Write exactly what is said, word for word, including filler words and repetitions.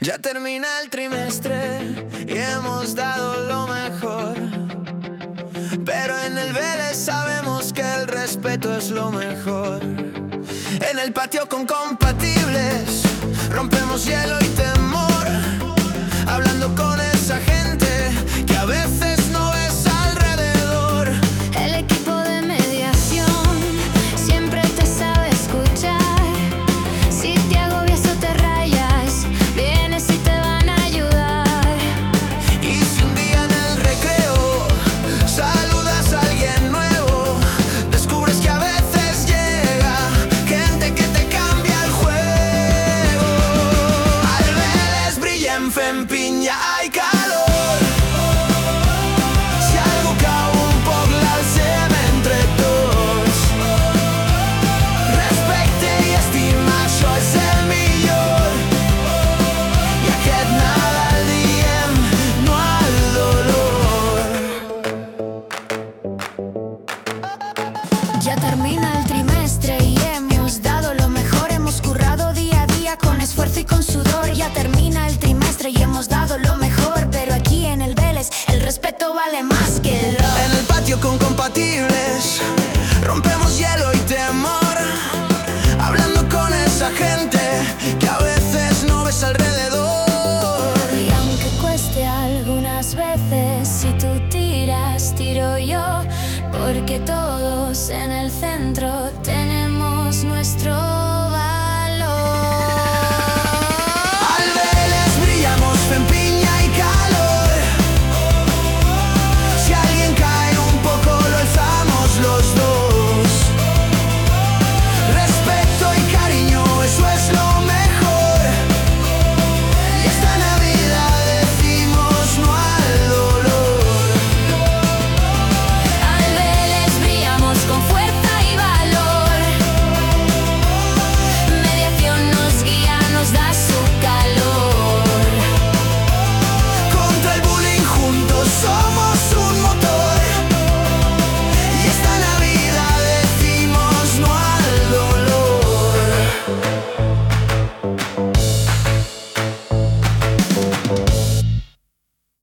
Ya termina el trimestre y hemos dado lo mejor, pero en el Vélez sabemos que el respeto es lo mejor. En el patio con compatibles rompemos hielo y temor, hablando con esa gente que a veces no ves alrededor. El equipo de mediación siempre te sabe escuchar. Si te agobias o te rayas, vienes y te van a ayudar. Y si un día en el recreo saludas a alguien nuevo, descubres que a veces llega gente que te cambia el juego. Al Vélez brilla en Fempín, ya hay calor. Si algo cau un poc l'alcem entre tots. Respecte i estima, això és el millor. I aquest Nadal diem no al dolor. Ya termina el trimestre y hemos dado lo mejor. Hemos currado día a día con esfuerzo y con sudor. Ya termina el trimestre y hemos dado lo mejor, pero aquí en el Vélez el respeto vale más que el oro. En el patio con compatibles rompemos